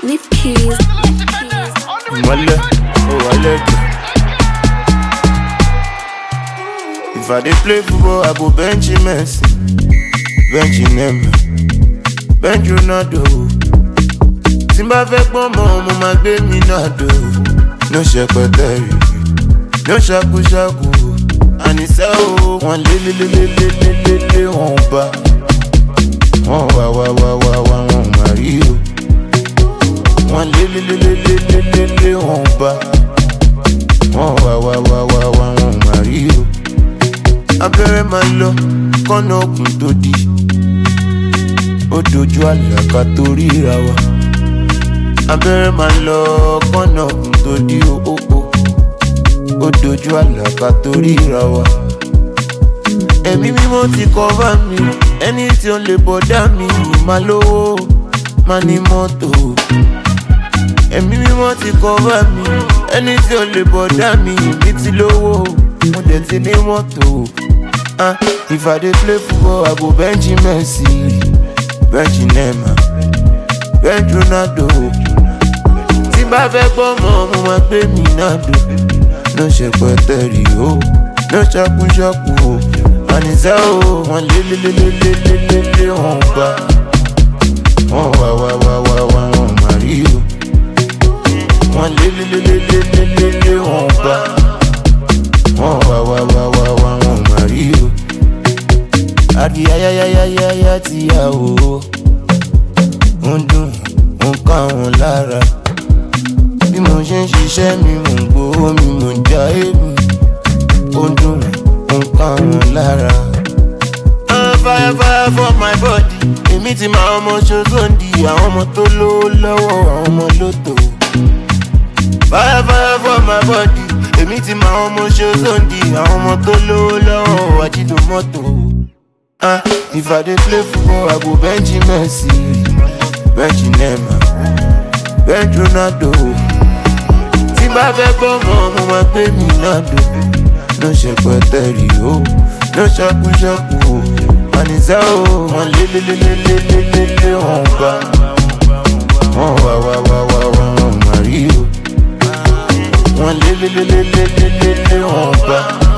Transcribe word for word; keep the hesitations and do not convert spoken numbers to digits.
Leaf keys. Wale, oh wale. If I dey play football, I go bench Messi, bench Neymar, bench Ronaldo. Simba fẹ́ pọ́n mọ́, mo máa gbé mi náà dò. No ṣẹpẹtẹrì, no ṣakúṣakú. Àníṣe o, wọ́n lé lé lé lé lé lé lé lé wọ́n bá. Wọ́n wá wá wá wá wá wọ́n máa rí o. Wọ́n lé lé lé lé lé lé lé lé wọ́n bá. Wọ́n wá wá wá wá wá wọ́n máa rí o. Abẹ́rẹ́ máa lọ, kọ́nà òkun tó di. Ó dojú àlàkà tó ríra wa. Abẹ́rẹ́ máa lọ, kọ́nà òkun tó di o. Ó dojú àlàkà tó ríra wa. Ẹ̀mí mímọ́ ti cover mi, ẹni tí ó lè bọ̀dá mi. Máa lówó, máa ní mọ́tò. Ẹ̀mí mímọ́ ti cover mi, ẹni tí ó lè bọ̀dá mi. Mi ti lówó, mo dẹ̀ ti ní mọ́tò. Ah, if I dey play football, I go bench Messi, bench Neymar, bench Ronaldo. Tí bá fẹ́ gbọ́ mọ́, mo máa gbé mi náà dò. No ṣẹpẹtẹrì o, no ṣakúṣakú o. Àníṣe o, wọ́n lé lé lé lé lé lé lé lé wọ́n bá. Wọ́n wá wá wá wá wá wọ́n máa rí o. Wọ́n lé lé lé lé lé lé lé lé wọ́n bá. Wọ́n wá wá wá wá wá wọ́n máa rí o. Adi ayayayayaya ti yà o. Ó ń dùn, ó ń ká wọn lára. Bí mo ṣe ń ṣiṣẹ́ mi, mò ń gbowó mi, mò ń já èmi. Ó ń dùn, ó ń ká wọn lára. Ah, fire fire for my body. Èmi ti máa ọmọ ṣoṣoǹdì. Àwọn ọmọ tó lówó lọ́wọ́, àwọn ọmọ lóto. Fire fire for my body. Èmi ti máa ọmọ ṣoṣoǹdì. Àwọn ọmọ tó lówó lọ́wọ́, àjílù mọ́tò. Ah, if I dey play football, I go bench Messi, bench Neymar, bench Ronaldo. Tí bá fẹ́ gbọ́ mọ́, mo máa gbé mi náà dò. No ṣẹpẹtẹrì o, no ṣakúṣakú o. Àníṣe o, wọ́n lé lé lé lé lé lé lé lé wọ́n bá. Wọ́n wá wá wá wá wá wọ́n máa rí o. Wọ́n lé lé lé lé lé lé lé lé wọ́n bá.